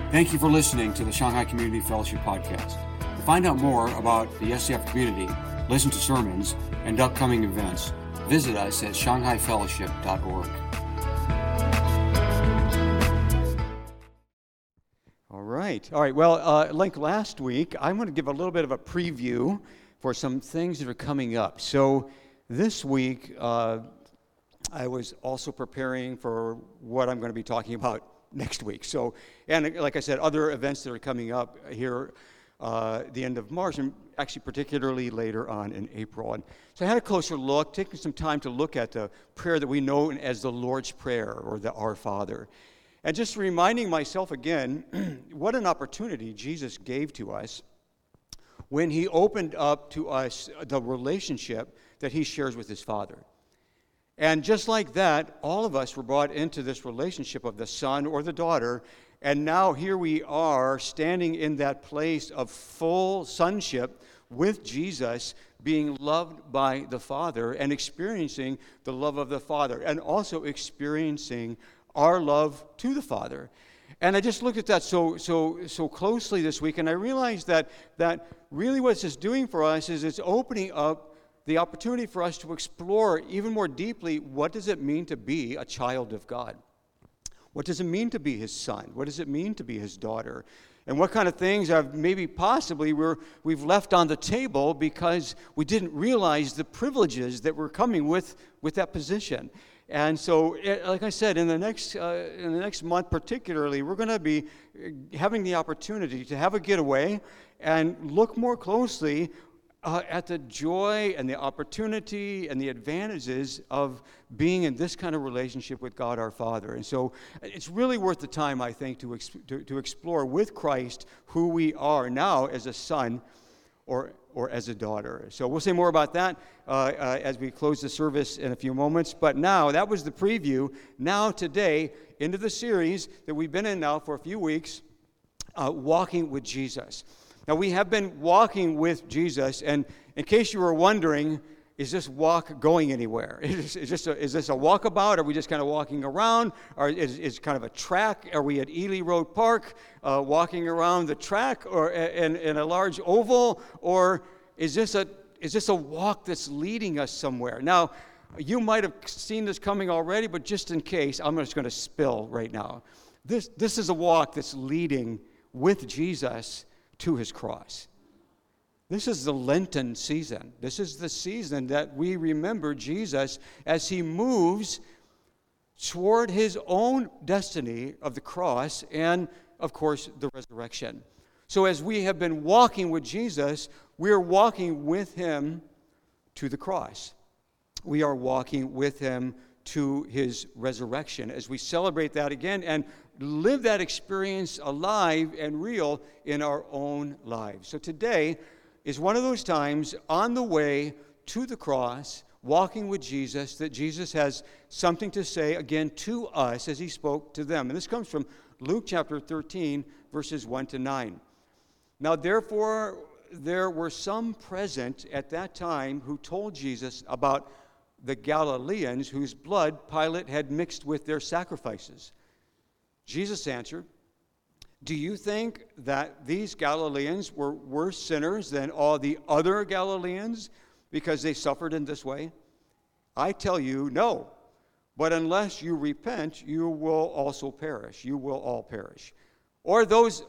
Thank you for listening to the Shanghai Community Fellowship Podcast. To find out more about the SCF community, listen to sermons, and upcoming events, visit us at shanghaifellowship.org. All right. Well, like last week, I'm going to give a little bit of a preview for some things that are coming up. So this week, I was also preparing for what I'm going to be talking about next week. So, and like I said, other events that are coming up here the end of March, and actually particularly later on in April. And so I had a closer look, taking some time to look at the prayer that we know as the Lord's Prayer or the Our Father. And just reminding myself again, what an opportunity Jesus gave to us when he opened up to us the relationship that he shares with his Father. And just like that, all of us were brought into this relationship of the son or the daughter, and now here we are standing in that place of full sonship with Jesus, being loved by the Father and experiencing the love of the Father, and also experiencing our love to the Father. And I just looked at that so closely this week, and I realized that really what this is doing for us is it's opening up the opportunity for us to explore even more deeply, what does it mean to be a child of God? What does it mean to be his son? What does it mean to be his daughter? And what kind of things have maybe possibly we've left on the table because we didn't realize the privileges that were coming with that position. And so, like I said, in the next month particularly, we're going to be having the opportunity to have a getaway and look more closely at the joy and the opportunity and the advantages of being in this kind of relationship with God our Father. And so it's really worth the time, I think, to explore with Christ who we are now as a son or as a daughter. So we'll say more about that as we close the service in a few moments. But now, that was the preview. Now today, into the series that we've been in now for a few weeks, Walking with Jesus. Now, we have been walking with Jesus, and in case you were wondering, is this walk going anywhere? Is this a walkabout? Are we just kind of walking around? Or is it kind of a track? Are we at Ely Road Park walking around the track or in a large oval? Or is this a walk that's leading us somewhere? Now, you might have seen this coming already, but just in case, I'm just going to spill right now. This is a walk that's leading with Jesus to his cross. This is the Lenten season. This is the season that we remember Jesus as he moves toward his own destiny of the cross and, of course, the resurrection. So as we have been walking with Jesus, we are walking with him to the cross. We are walking with him to his resurrection as we celebrate that again and live that experience alive and real in our own lives. So today is one of those times on the way to the cross, walking with Jesus, that Jesus has something to say again to us as he spoke to them. And this comes from Luke chapter 13, verses 1 to 9. Now, therefore, there were some present at that time who told Jesus about the Galileans whose blood Pilate had mixed with their sacrifices. Jesus answered, "Do you think that these Galileans were worse sinners than all the other Galileans because they suffered in this way? I tell you, no. But unless you repent, you will also perish. You will all perish. Or those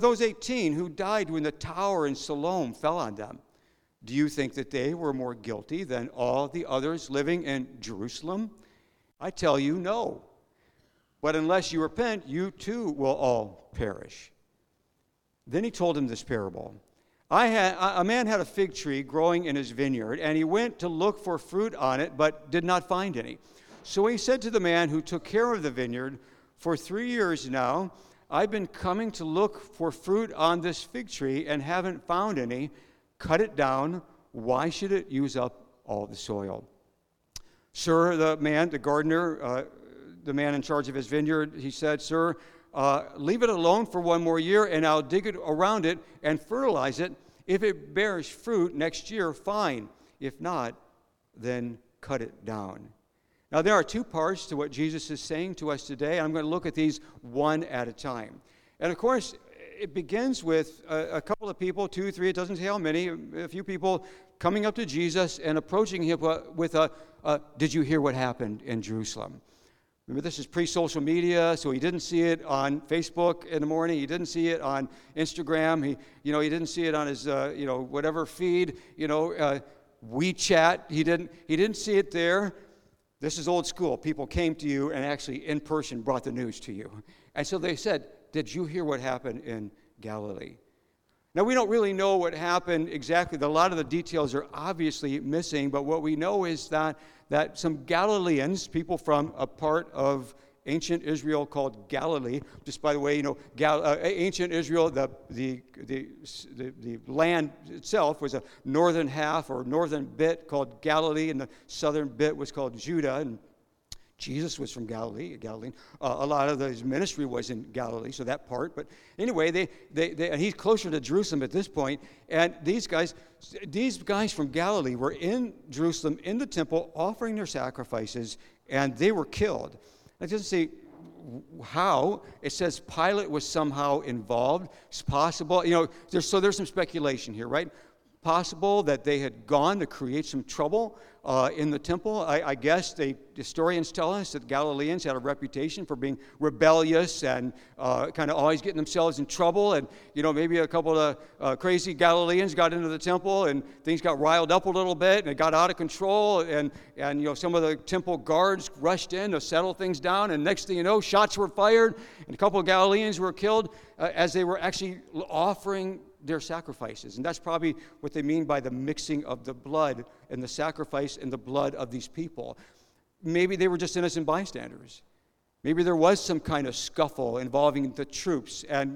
18 who died when the tower in Siloam fell on them. Do you think that they were more guilty than all the others living in Jerusalem? I tell you, no. But unless you repent, you too will all perish." Then he told him this parable. A man had a fig tree growing in his vineyard, and he went to look for fruit on it, but did not find any. So he said to the man who took care of the vineyard, "For 3 years now, I've been coming to look for fruit on this fig tree and haven't found any. Cut it down. Why should it use up all the soil?" "Sir," the gardener, the man in charge of his vineyard, he said, "Sir, leave it alone for 1 more year, and I'll dig it around it and fertilize it. If it bears fruit next year, fine. If not, then cut it down." Now, there are 2 parts to what Jesus is saying to us today. I'm going to look at these one at a time. And of course, it begins with a couple of people, 2, 3, it doesn't say how many, a few people coming up to Jesus and approaching him with did you hear what happened in Jerusalem? Remember, this is pre-social media, so he didn't see it on Facebook in the morning. He didn't see it on Instagram. He didn't see it on his, whatever feed, WeChat. He didn't see it there. This is old school. People came to you and actually in person brought the news to you. And so they said, did you hear what happened in Galilee? Now, we don't really know what happened exactly. A lot of the details are obviously missing, but what we know is that some Galileans, people from a part of ancient Israel called Galilee, just by the way, ancient Israel, the land itself was a northern half or northern bit called Galilee, and the southern bit was called Judah, and Jesus was from Galilee, Galilean. A lot of his ministry was in Galilee, so that part. But anyway, and he's closer to Jerusalem at this point. And these guys from Galilee were in Jerusalem, in the temple, offering their sacrifices, and they were killed. It doesn't say how. It says Pilate was somehow involved. It's possible. There's some speculation here, right? Possible that they had gone to create some trouble in the temple. I guess historians tell us that Galileans had a reputation for being rebellious and kind of always getting themselves in trouble. And, maybe a couple of crazy Galileans got into the temple and things got riled up a little bit and it got out of control. And some of the temple guards rushed in to settle things down. And next thing you know, shots were fired and a couple of Galileans were killed as they were actually offering their sacrifices. And that's probably what they mean by the mixing of the blood and the sacrifice and the blood of these people. Maybe they were just innocent bystanders. Maybe there was some kind of scuffle involving the troops and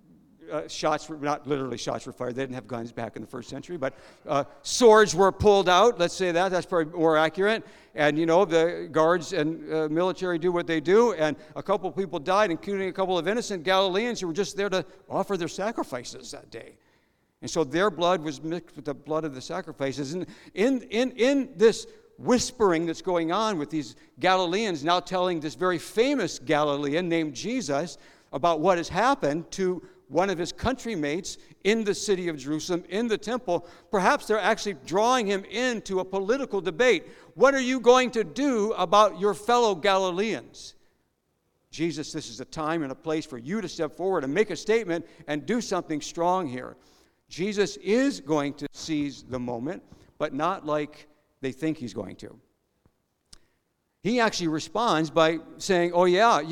not literally shots were fired. They didn't have guns back in the first century, but swords were pulled out. Let's say that's probably more accurate. And, the guards and military do what they do, and a couple of people died, including a couple of innocent Galileans who were just there to offer their sacrifices that day. And so their blood was mixed with the blood of the sacrifices. And in this whispering that's going on with these Galileans now telling this very famous Galilean named Jesus about what has happened to one of his countrymates in the city of Jerusalem, in the temple, perhaps they're actually drawing him into a political debate. What are you going to do about your fellow Galileans? Jesus, this is a time and a place for you to step forward and make a statement and do something strong here. Jesus is going to seize the moment, but not like they think he's going to. He actually responds by saying, let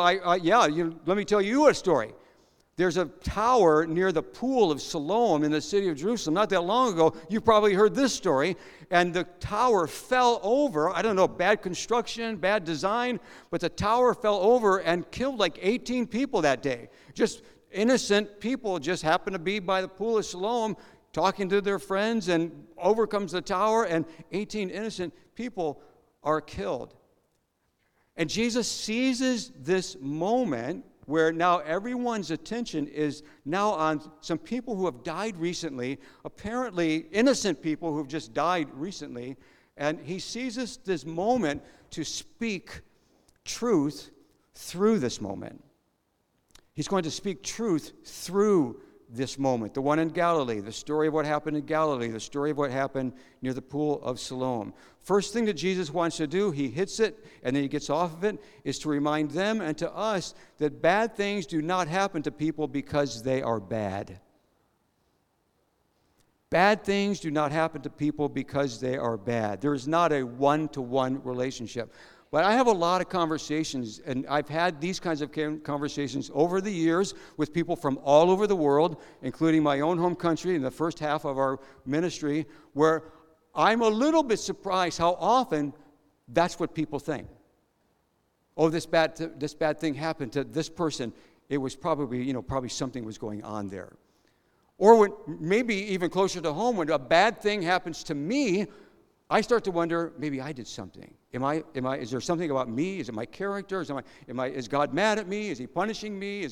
me tell you a story. There's a tower near the pool of Siloam in the city of Jerusalem. Not that long ago, you probably heard this story. And the tower fell over. I don't know, bad construction, bad design. But the tower fell over and killed like 18 people that day. Just innocent people just happened to be by the pool of Siloam talking to their friends. And over comes the tower and 18 innocent people are killed. And Jesus seizes this moment where now everyone's attention is now on some people who have died recently, apparently innocent people who have just died recently, and he seizes this moment to speak truth through this moment. He's going to speak truth through this moment. The one in Galilee, the story of what happened in Galilee, the story of what happened near the pool of Siloam. First thing that Jesus wants to do, he hits it and then he gets off of it, is to remind them and to us that bad things do not happen to people because they are bad. Bad things do not happen to people because they are bad. There is not a one-to-one relationship. But I have a lot of conversations, and I've had these kinds of conversations over the years with people from all over the world, including my own home country in the first half of our ministry, where I'm a little bit surprised how often that's what people think. Oh, this bad thing happened to this person. It was probably something was going on there. Or when, maybe even closer to home, when a bad thing happens to me, I start to wonder, maybe I did something. Is there something about me? Is it my character? Is God mad at me? Is he punishing me?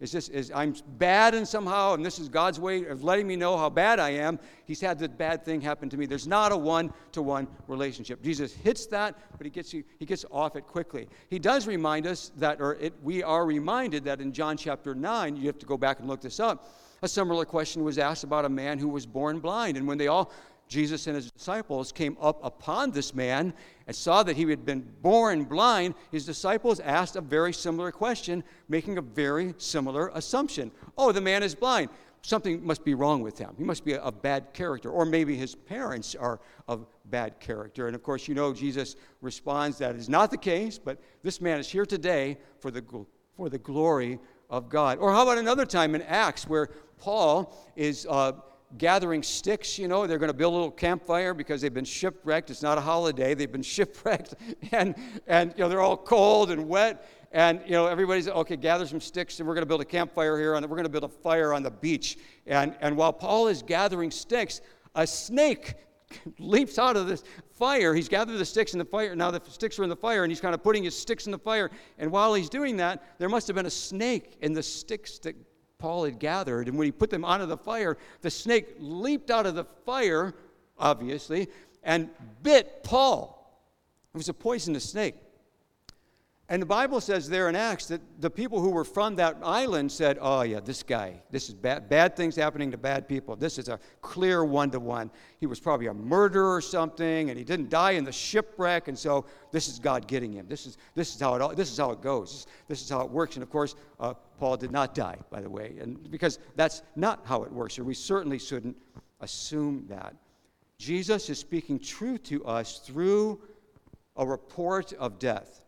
Is I'm bad in somehow, and this is God's way of letting me know how bad I am? He's had the bad thing happen to me. There's not a one-to-one relationship. Jesus hits that, but he gets off it quickly. He does remind us that, we are reminded that in John chapter 9, you have to go back and look this up, a similar question was asked about a man who was born blind. And when Jesus and his disciples came up upon this man and saw that he had been born blind, his disciples asked a very similar question, making a very similar assumption. Oh, the man is blind. Something must be wrong with him. He must be a bad character. Or maybe his parents are of bad character. And of course, Jesus responds that is not the case, but this man is here today for the glory of God. Or how about another time in Acts where Paul is gathering sticks, they're going to build a little campfire because they've been shipwrecked. It's not a holiday. They've been shipwrecked, and they're all cold and wet. And everybody's okay. Gather some sticks, and we're going to build a campfire here, and we're going to build a fire on the beach. And while Paul is gathering sticks, a snake leaps out of this fire. He's gathered the sticks in the fire. Now the sticks are in the fire, and he's kind of putting his sticks in the fire. And while he's doing that, there must have been a snake in the sticks that Paul had gathered, and when he put them onto the fire, the snake leaped out of the fire, obviously, and bit Paul. It was a poisonous snake. And the Bible says there in Acts that the people who were from that island said, oh yeah, this is bad things happening to bad people. This is a clear one-to-one. He was probably a murderer or something, and he didn't die in the shipwreck, and so this is God getting him. This is how it goes. This is how it works. And of course, Paul did not die, by the way, and because that's not how it works, or we certainly shouldn't assume that. Jesus is speaking truth to us through a report of death.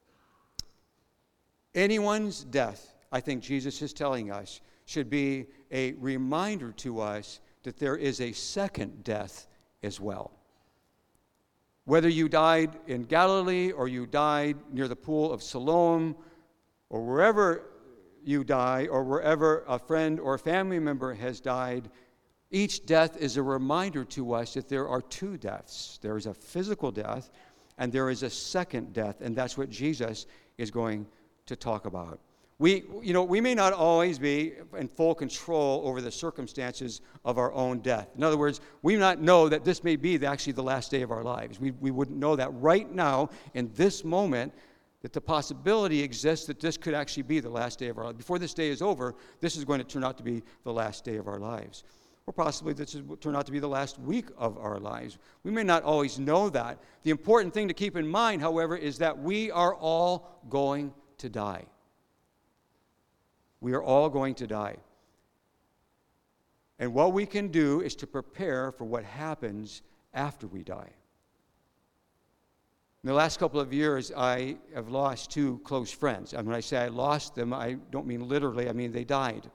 Anyone's death, I think Jesus is telling us, should be a reminder to us that there is a second death as well. Whether you died in Galilee or you died near the pool of Siloam or wherever you die or wherever a friend or family member has died, each death is a reminder to us that there are two deaths. There is a physical death and there is a second death, and that's what Jesus is going to talk about. We may not always be in full control over the circumstances of our own death. In other words, we may not know that this may be actually the last day of our lives. We wouldn't know that right now, in this moment, that the possibility exists that this could actually be the last day of our lives. Before this day is over, this is going to turn out to be the last day of our lives. Or possibly this will turn out to be the last week of our lives. We may not always know that. The important thing to keep in mind, however, is that we are all going to die. We are all going to die. And what we can do is to prepare for what happens after we die. In the last couple of years, I have lost two close friends. And when I say I lost them, I don't mean literally, I mean they died.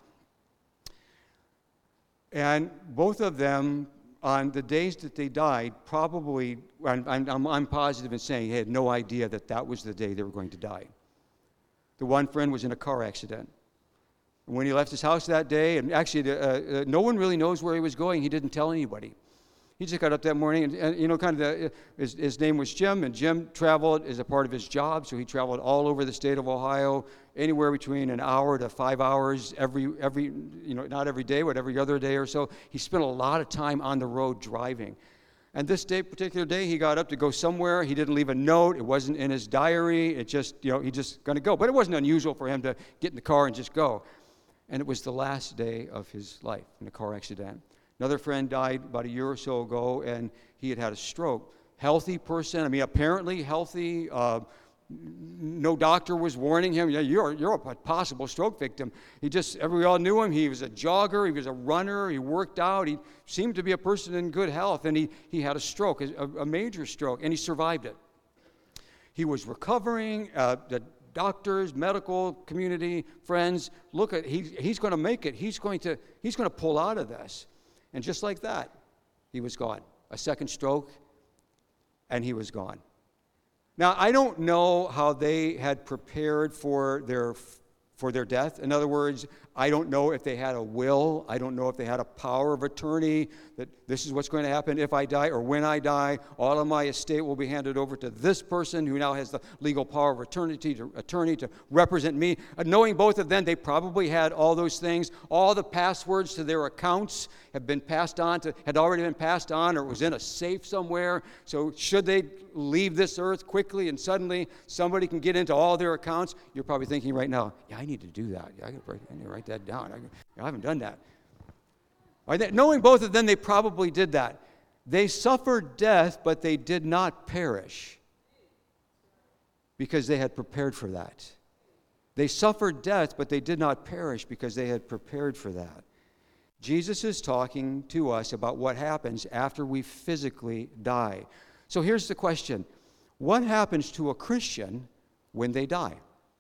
And both of them, on the days that they died, probably, I'm positive in saying, they had no idea that was the day they were going to die. The one friend was in a car accident. When he left his house that day, and actually no one really knows where he was going, he didn't tell anybody. He just got up that morning, and his name was Jim, and Jim traveled as a part of his job, so he traveled all over the state of Ohio, anywhere between an hour to 5 hours every not every day, but every other day or so. He spent a lot of time on the road driving. And this particular day, he got up to go somewhere. He didn't leave a note. It wasn't in his diary. It just, he just going to go. But it wasn't unusual for him to get in the car and just go. And it was the last day of his life in a car accident. Another friend died about a year or so ago, and he had a stroke. Healthy person, apparently healthy. No doctor was warning him, you're a possible stroke victim. We all knew him. He was a jogger. He was a runner. He worked out. He seemed to be a person in good health, and he had a stroke, a major stroke, and he survived it. He was recovering. The doctors, medical community, friends, he's going to make it. He's going to pull out of this. And just like that, he was gone. A second stroke, and he was gone. Now, I don't know how they had prepared for their death. In other words, I don't know if they had a will. I don't know if they had a power of attorney that this is what's going to happen if I die or when I die. All of my estate will be handed over to this person who now has the legal power of attorney to represent me. Knowing both of them, they probably had all those things. All the passwords to their accounts had already been passed on, or it was in a safe somewhere. So should they leave this earth quickly and suddenly somebody can get into all their accounts, you're probably thinking right now, yeah, I need to do that. I need to write that down. I haven't done that. Knowing both of them, they probably did that. They suffered death, but they did not perish because they had prepared for that. They suffered death, but they did not perish because they had prepared for that. Jesus is talking to us about what happens after we physically die. So here's the question. What happens to a Christian when they die?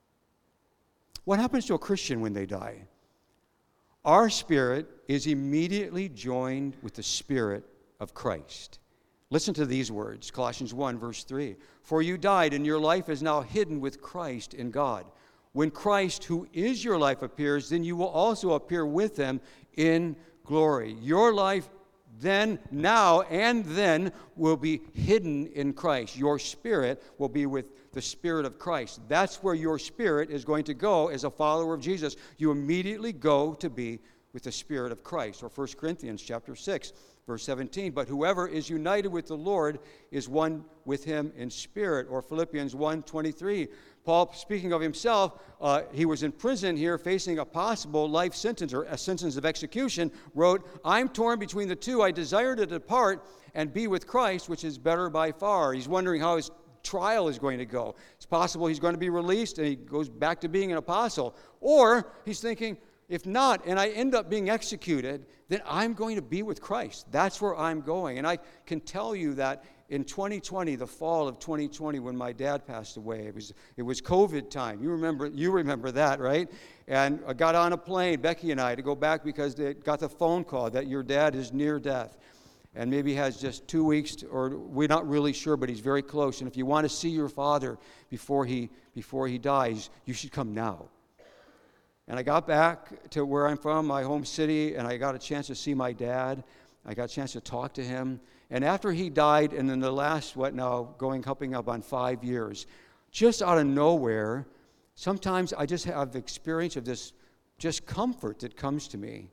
What happens to a Christian when they die? Our spirit is immediately joined with the Spirit of Christ. Listen to these words, Colossians 1, verse 3. For you died, and your life is now hidden with Christ in God. When Christ, who is your life, appears, then you will also appear with him in glory. Your life then, now, and then will be hidden in Christ. Your spirit will be with the Spirit of Christ. That's where your spirit is going to go as a follower of Jesus. You immediately go to be with the Spirit of Christ. Or 1 Corinthians chapter 6, verse 17. But whoever is united with the Lord is one with him in spirit. Or Philippians 1:23. Paul, speaking of himself, he was in prison here facing a possible life sentence or a sentence of execution, wrote, I'm torn between the two. I desire to depart and be with Christ, which is better by far. He's wondering how his trial is going to go. It's possible he's going to be released and he goes back to being an apostle. Or he's thinking, if not, and I end up being executed, then I'm going to be with Christ. That's where I'm going. And I can tell you that in 2020, the fall of 2020, when my dad passed away, it was COVID time. You remember that, right? And I got on a plane, Becky and I, to go back because they got the phone call that your dad is near death. And maybe has just 2 weeks, or we're not really sure, but he's very close. And if you want to see your father before he dies, you should come now. And I got back to where I'm from, my home city, and I got a chance to see my dad. I got a chance to talk to him. And after he died, and in the last, coming up on 5 years, just out of nowhere, sometimes I just have the experience of this just comfort that comes to me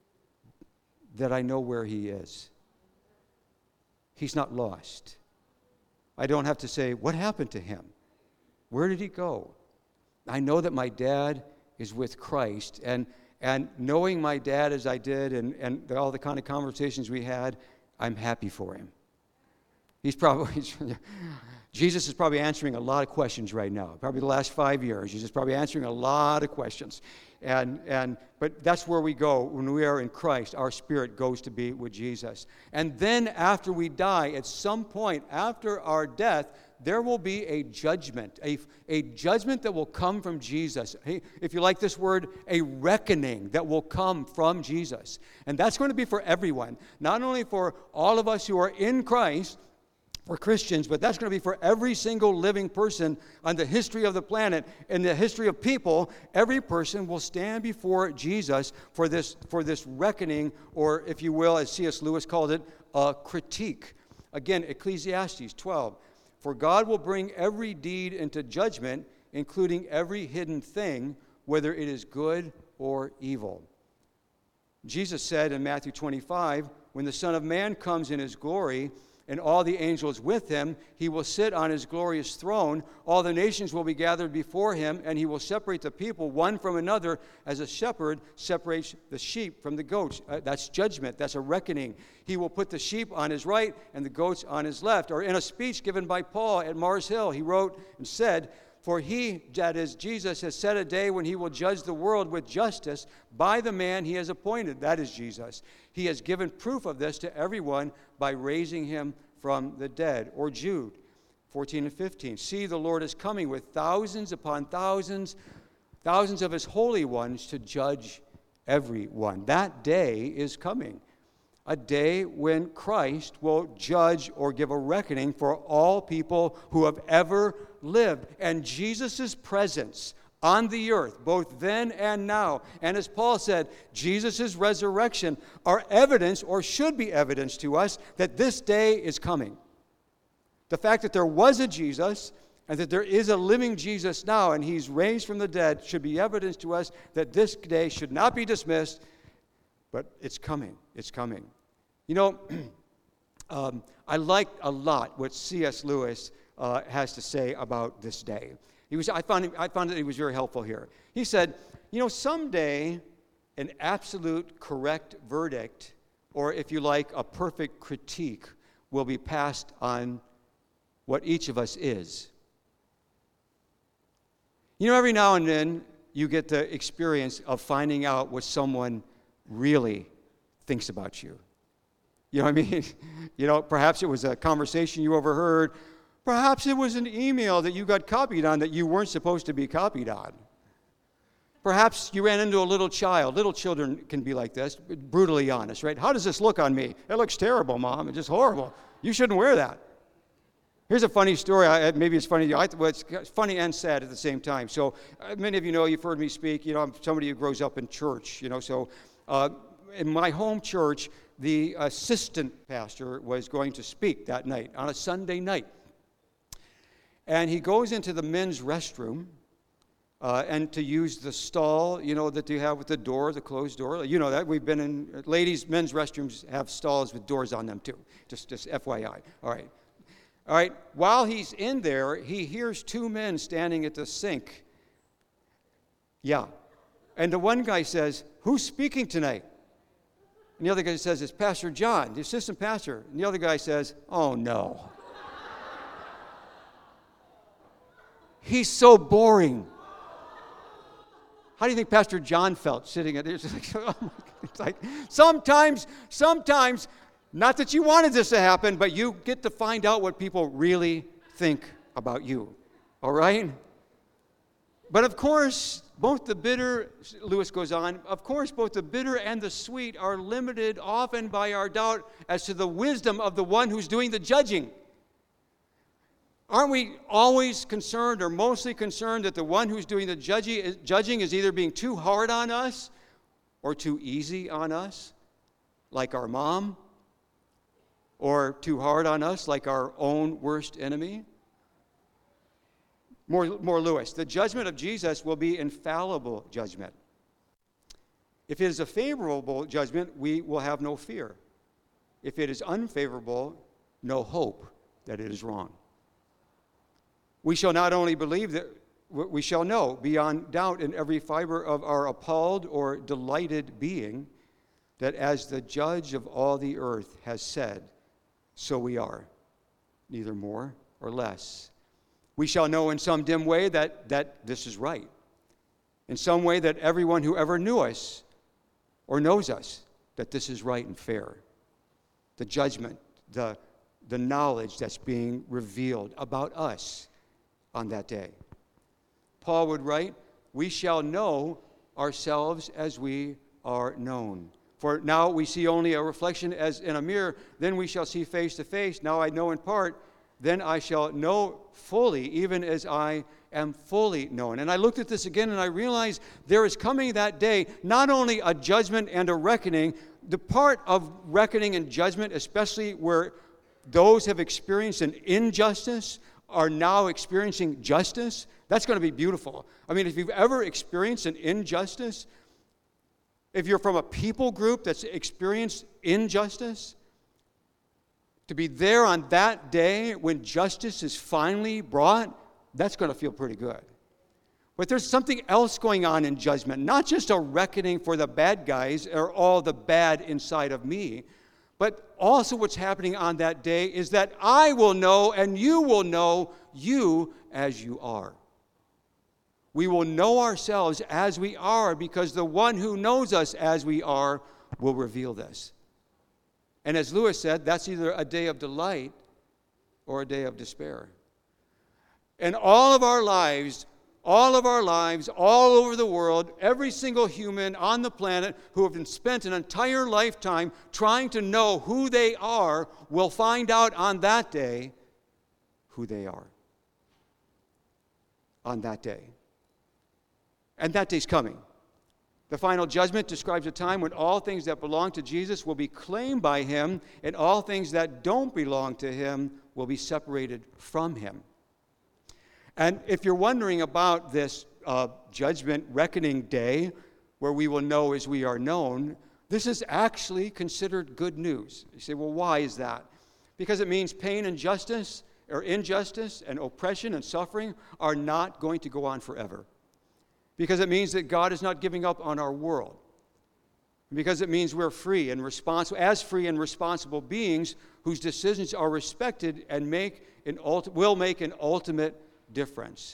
that I know where he is. He's not lost. I don't have to say, what happened to him? Where did he go? I know that my dad is with Christ, and knowing my dad as I did and all the kind of conversations we had, I'm happy for him. Jesus is probably answering a lot of questions right now. Probably the last 5 years, he's just probably answering a lot of questions. But that's where we go when we are in Christ. Our spirit goes to be with Jesus. And then after we die, at some point after our death, there will be a judgment, a judgment that will come from Jesus. If you like this word, a reckoning that will come from Jesus. And that's going to be for everyone, not only for all of us who are in Christ, for Christians, but that's going to be for every single living person on the history of the planet and the history of people. Every person will stand before Jesus for this reckoning, or if you will, as C.S. Lewis called it, a critique. Again, Ecclesiastes 12. For God will bring every deed into judgment, including every hidden thing, whether it is good or evil. Jesus said in Matthew 25, when the Son of Man comes in his glory, and all the angels with him, he will sit on his glorious throne. All the nations will be gathered before him, and he will separate the people one from another as a shepherd separates the sheep from the goats. That's judgment. That's a reckoning. He will put the sheep on his right and the goats on his left. Or in a speech given by Paul at Mars Hill, he wrote and said, for he, that is Jesus, has set a day when he will judge the world with justice by the man he has appointed. That is Jesus. He has given proof of this to everyone by raising him from the dead. Or Jude 14 and 15. See, the Lord is coming with thousands upon thousands of his holy ones to judge everyone. That day is coming. A day when Christ will judge or give a reckoning for all people who have ever lived. And Jesus' presence on the earth, both then and now. And as Paul said, Jesus' resurrection are evidence, or should be evidence to us, that this day is coming. The fact that there was a Jesus and that there is a living Jesus now and he's raised from the dead should be evidence to us that this day should not be dismissed, but it's coming. It's coming. You know, I liked a lot what C.S. Lewis has to say about this day. I found that he was very helpful here. He said, you know, someday an absolute correct verdict, or if you like, a perfect critique, will be passed on what each of us is. You know, every now and then you get the experience of finding out what someone really thinks about you. You know what I mean? You know, perhaps it was a conversation you overheard. Perhaps it was an email that you got copied on that you weren't supposed to be copied on. Perhaps you ran into a little child. Little children can be like this, brutally honest, right? How does this look on me? It looks terrible, Mom. It's just horrible. You shouldn't wear that. Here's a funny story. Maybe it's funny. It's funny and sad at the same time. So many of you know, you've heard me speak. You know, I'm somebody who grows up in church. You know, so in my home church, the assistant pastor was going to speak that night on a Sunday night, and he goes into the men's restroom and to use the stall, you know, that you have with the door, the closed door. You know that we've been in ladies' men's restrooms have stalls with doors on them too. Just FYI. All right. While he's in there, he hears two men standing at the sink. Yeah. And the one guy says, "Who's speaking tonight?" And the other guy says, "It's Pastor John, the assistant pastor." And the other guy says, "Oh, no. He's so boring." How do you think Pastor John felt sitting at it? It's like sometimes, not that you wanted this to happen, but you get to find out what people really think about you. All right? But of course, both the bitter, Lewis goes on, of course, both the bitter and the sweet are limited often by our doubt as to the wisdom of the one who's doing the judging. Aren't we always concerned, or mostly concerned, that the one who's doing the judging is either being too hard on us or too easy on us, like our mom, or too hard on us, like our own worst enemy? More Lewis. The judgment of Jesus will be infallible judgment. If it is a favorable judgment, we will have no fear. If it is unfavorable, no hope that it is wrong. We shall not only believe that, we shall know beyond doubt in every fiber of our appalled or delighted being that as the judge of all the earth has said, so we are, neither more or less. We shall know in some dim way that this is right. In some way that everyone who ever knew us or knows us, that this is right and fair. The judgment, the knowledge that's being revealed about us on that day. Paul would write, "We shall know ourselves as we are known. For now we see only a reflection as in a mirror, then we shall see face to face. Now I know in part, then I shall know fully, even as I am fully known." And I looked at this again and I realized there is coming that day not only a judgment and a reckoning, the part of reckoning and judgment, especially where those have experienced an injustice are now experiencing justice. That's going to be beautiful. I mean, if you've ever experienced an injustice, if you're from a people group that's experienced injustice, to be there on that day when justice is finally brought, that's going to feel pretty good. But there's something else going on in judgment, not just a reckoning for the bad guys or all the bad inside of me, but also what's happening on that day is that I will know and you will know you as you are. We will know ourselves as we are because the one who knows us as we are will reveal this. And as Lewis said, that's either a day of delight or a day of despair. And all of our lives, all over the world, every single human on the planet who have spent an entire lifetime trying to know who they are will find out on that day who they are. On that day. And that day's coming. The final judgment describes a time when all things that belong to Jesus will be claimed by him, and all things that don't belong to him will be separated from him. And if you're wondering about this judgment reckoning day, where we will know as we are known, this is actually considered good news. You say, well, why is that? Because it means pain and injustice and oppression and suffering are not going to go on forever. Because it means that God is not giving up on our world. Because it means we're free and responsible beings whose decisions are respected and will make an ultimate difference.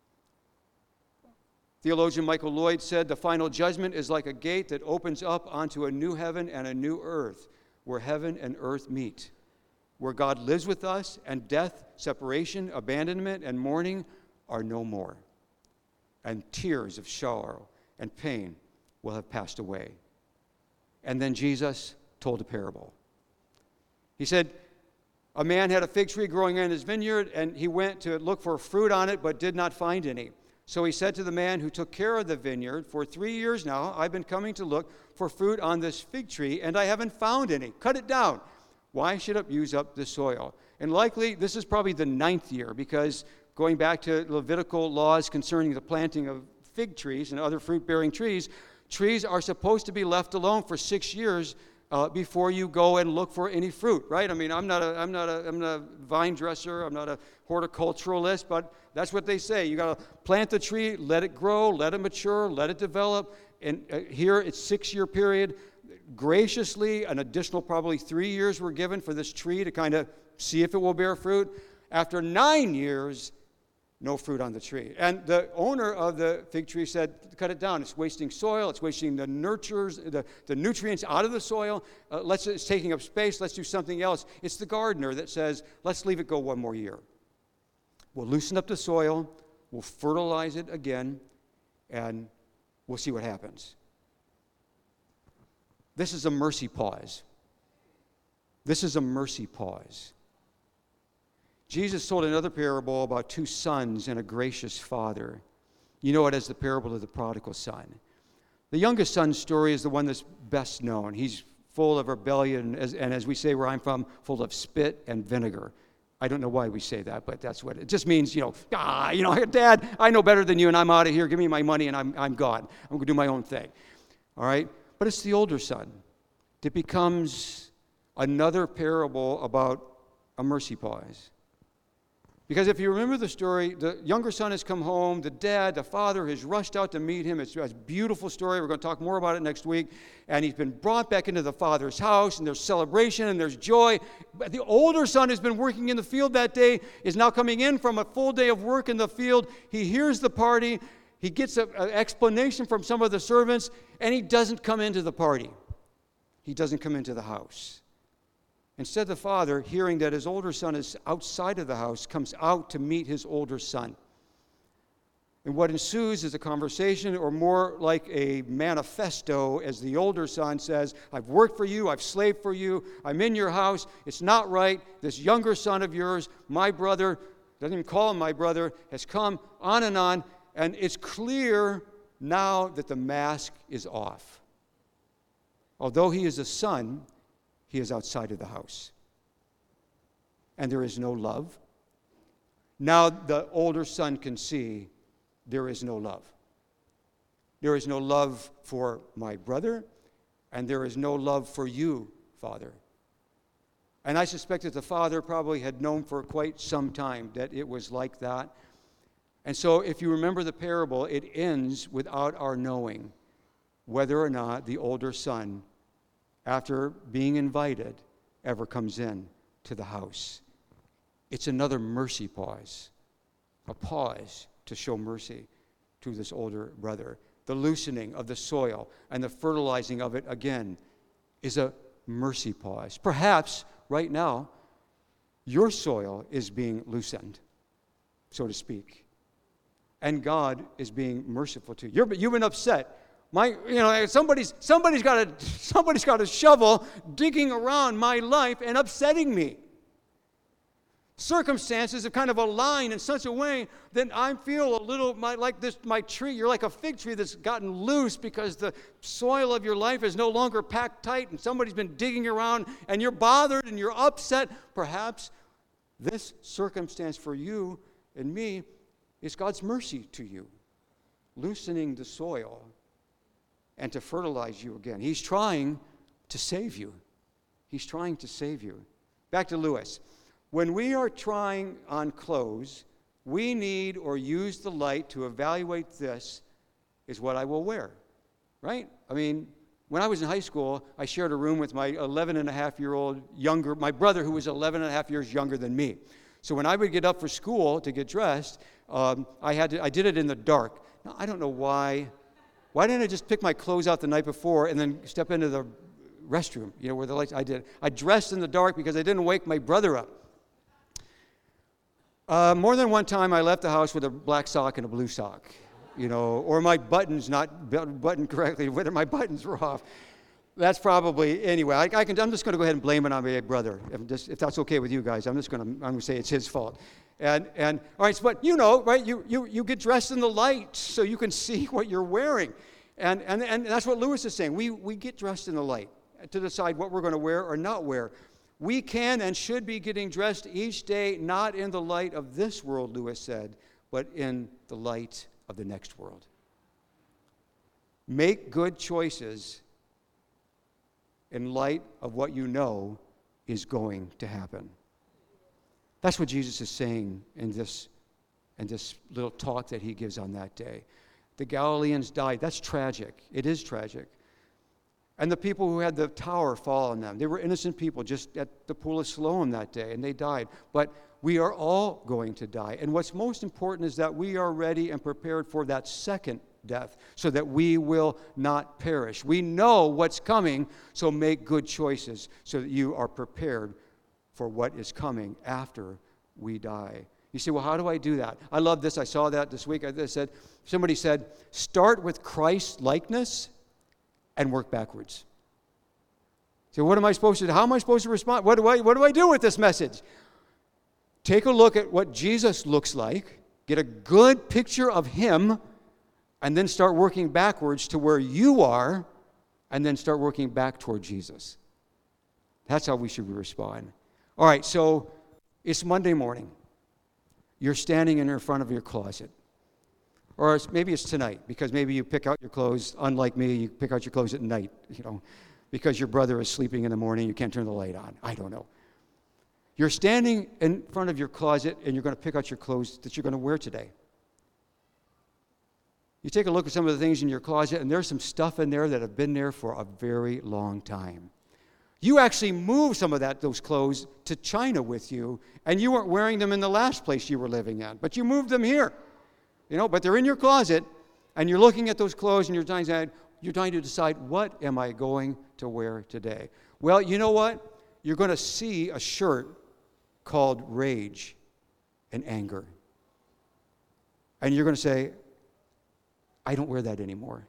Theologian Michael Lloyd said, the final judgment is like a gate that opens up onto a new heaven and a new earth, where heaven and earth meet, where God lives with us, and death, separation, abandonment, and mourning are no more. And tears of sorrow and pain will have passed away. And then Jesus told a parable. He said, a man had a fig tree growing in his vineyard, and he went to look for fruit on it, but did not find any. So he said to the man who took care of the vineyard, for 3 years now, I've been coming to look for fruit on this fig tree, and I haven't found any. Cut it down. Why should it use up the soil? And likely, this is probably the 9th year, because going back to Levitical laws concerning the planting of fig trees and other fruit-bearing trees, trees are supposed to be left alone for 6 years before you go and look for any fruit, right? I mean, I'm not a vine dresser, I'm not a horticulturalist, but that's what they say. You got to plant the tree, let it grow, let it mature, let it develop. And here it's 6-year period. Graciously, an additional probably 3 years were given for this tree to kind of see if it will bear fruit. After 9 years, no fruit on the tree. And the owner of the fig tree said, cut it down. It's wasting soil. It's wasting the nutrients out of the soil. It's taking up space. Let's do something else. It's the gardener that says, let's leave it go 1 more year. We'll loosen up the soil. We'll fertilize it again. And we'll see what happens. This is a mercy pause. This is a mercy pause. Jesus told another parable about 2 sons and a gracious father. You know it as the parable of the prodigal son. The youngest son's story is the one that's best known. He's full of rebellion, and as we say where I'm from, full of spit and vinegar. I don't know why we say that, but that's what it just means, Dad, I know better than you, and I'm out of here. Give me my money, and I'm gone. I'm going to do my own thing. All right? But it's the older son that becomes another parable about a mercy pause. Because if you remember the story, the younger son has come home, the father has rushed out to meet him. It's a beautiful story. We're going to talk more about it next week. And he's been brought back into the father's house, and there's celebration and there's joy. But the older son has been working in the field that day, is now coming in from a full day of work in the field. He hears the party. He gets an explanation from some of the servants, and he doesn't come into the party. He doesn't come into the house. Instead, the father, hearing that his older son is outside of the house, comes out to meet his older son. And what ensues is a conversation, or more like a manifesto, as the older son says, I've worked for you, I've slaved for you, I'm in your house, it's not right. This younger son of yours, my brother, doesn't even call him my brother, has come on, and it's clear now that the mask is off. Although he is a son, he is outside of the house. And there is no love. Now the older son can see there is no love. There is no love for my brother, and there is no love for you, Father. And I suspect that the father probably had known for quite some time that it was like that. And so if you remember the parable, it ends without our knowing whether or not the older son, after being invited, ever comes in to the house. It's another mercy pause, a pause to show mercy to this older brother. The loosening of the soil and the fertilizing of it again is a mercy pause. Perhaps right now, your soil is being loosened, so to speak, and God is being merciful to you. You've been upset. Somebody's got a shovel digging around my life and upsetting me. circumstances have kind of aligned in such a way that I feel a little like this, my tree. You're like a fig tree that's gotten loose because the soil of your life is no longer packed tight and somebody's been digging around and you're bothered and you're upset. Perhaps this circumstance for you and me is God's mercy to you, loosening the soil and to fertilize you again. He's trying to save you. He's trying to save you. Back to Lewis. When we are trying on clothes, we need or use the light to evaluate this is what I will wear, right? I mean, when I was in high school, I shared a room with my 11-and-a-half-year-old my brother who was 11-and-a-half years younger than me. So when I would get up for school to get dressed, I did it in the dark. Now, I don't know why. Why didn't I just pick my clothes out the night before and then step into the restroom, where the lights, I dressed in the dark because I didn't wake my brother up. More than one time I left the house with a black sock and a blue sock, or my buttons not buttoned correctly, whether my buttons were off. That's probably, anyway, I'm just going to go ahead and blame it on my brother. If that's okay with you guys, I'm going to say it's his fault. And all right, but right, you get dressed in the light so you can see what you're wearing. And that's what Lewis is saying. We get dressed in the light to decide what we're going to wear or not wear. We can and should be getting dressed each day, not in the light of this world, Lewis said, but in the light of the next world. Make good choices in light of what you know is going to happen. That's what Jesus is saying in this little talk that he gives on that day. The Galileans died. That's tragic. It is tragic. And the people who had the tower fall on them, they were innocent people just at the pool of Siloam that day, and they died. But we are all going to die. And what's most important is that we are ready and prepared for that second death so that we will not perish. We know what's coming, so make good choices so that you are prepared for what is coming after we die. You say, well, how do I do that? I love this. I saw that this week. Somebody said, start with Christ's likeness and work backwards. So how am I supposed to respond? What do I do with this message? Take a look at what Jesus looks like, get a good picture of him, and then start working backwards to where you are, and then start working back toward Jesus. That's how we should respond. All right, so it's Monday morning. You're standing in front of your closet. Or maybe it's tonight, because maybe you pick out your clothes, unlike me, you pick out your clothes at night, because your brother is sleeping in the morning, you can't turn the light on. I don't know. You're standing in front of your closet, and you're going to pick out your clothes that you're going to wear today. You take a look at some of the things in your closet, and there's some stuff in there that have been there for a very long time. You actually moved some of those clothes to China with you, and you weren't wearing them in the last place you were living at, but you moved them here. But they're in your closet, and you're looking at those clothes, and you're trying to decide, what am I going to wear today? Well, you know what? You're going to see a shirt called rage and anger. And you're going to say, I don't wear that anymore.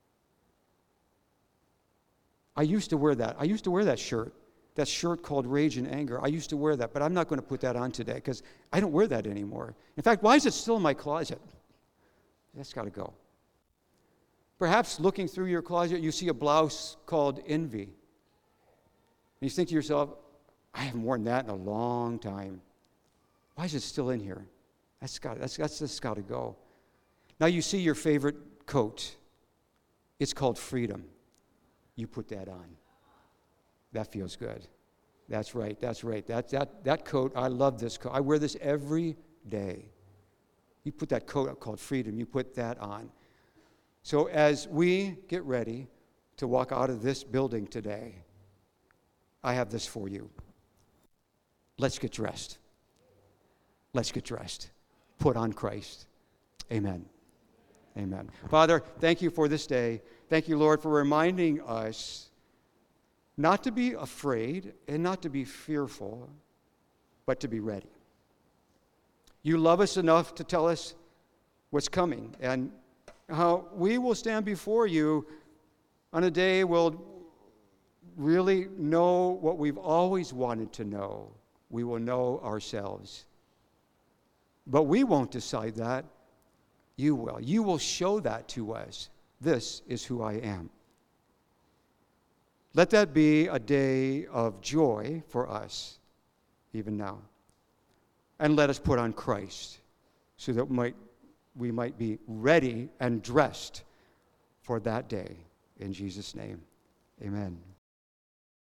I used to wear that. I used to wear that shirt called rage and anger. I used to wear that, but I'm not going to put that on today because I don't wear that anymore. In fact, why is it still in my closet? That's got to go. Perhaps looking through your closet, you see a blouse called envy. And you think to yourself, I haven't worn that in a long time. Why is it still in here? That's just got to go. Now you see your favorite coat. It's called freedom. You put that on. That feels good. That's right. That coat, I love this coat. I wear this every day. You put that coat called freedom, you put that on. So as we get ready to walk out of this building today, I have this for you. Let's get dressed. Let's get dressed. Put on Christ. Amen. Amen. Father, thank you for this day. Thank you, Lord, for reminding us not to be afraid and not to be fearful, but to be ready. You love us enough to tell us what's coming and how we will stand before you on a day we'll really know what we've always wanted to know. we will know ourselves. But we won't decide that. You will. You will show that to us. This is who I am. Let that be a day of joy for us, even now. And let us put on Christ so that we might be ready and dressed for that day. In Jesus' name, amen.